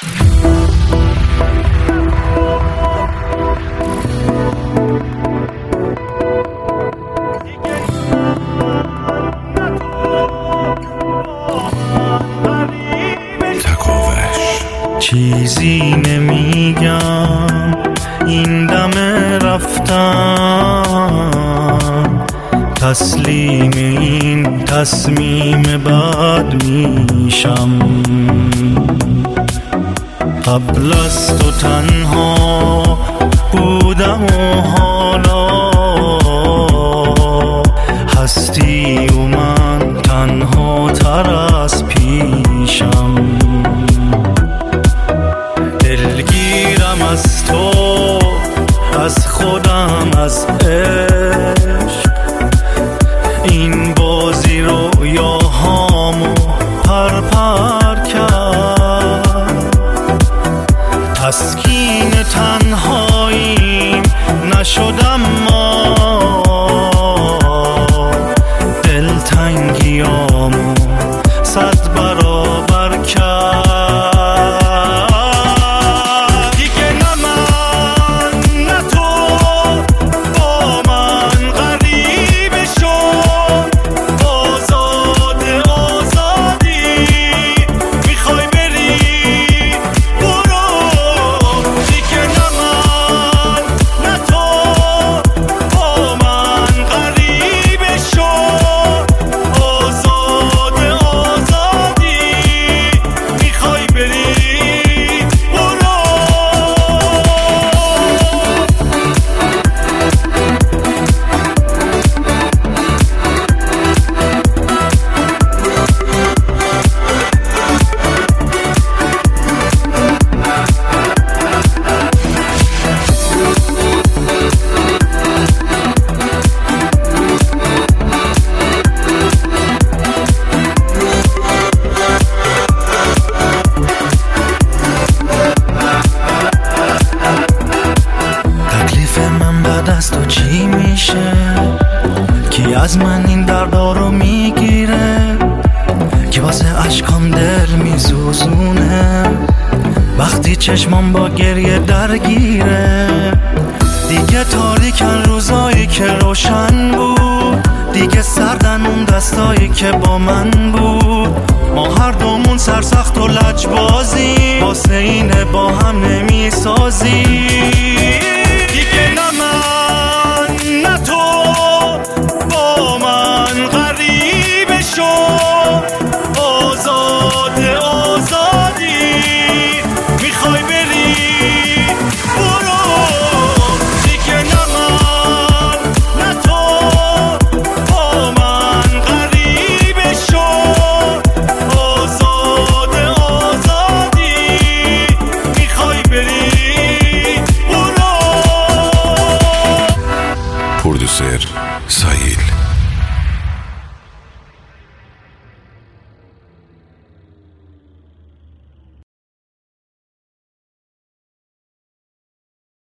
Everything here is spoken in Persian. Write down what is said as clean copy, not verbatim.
چیزی نمیگم این دم رفتم، تسلیم این تصمیم بد میشم. قبل از تو تنها بودم و حالا هستی و من تنها تر از پیشم. دلگیرم از تو، از خودم، از عشق. این بازی رویاهامو پر کرد. تسکین تنهاییم نشدم ما، دلتنگیامو 100 برابر کرد. از تو چی میشه؟ کی از من این دردا رو میگیره؟ کی واسه اشکام دل میسوزونه وقتی چشمام با گریه درگیره؟ دیگه تاریکن روزایی که روشن بود، دیگه سردن اون دستایی که با من بود. ما هر دومون سرسخت و لجبازی، واسه اینه با هم نمیسازی.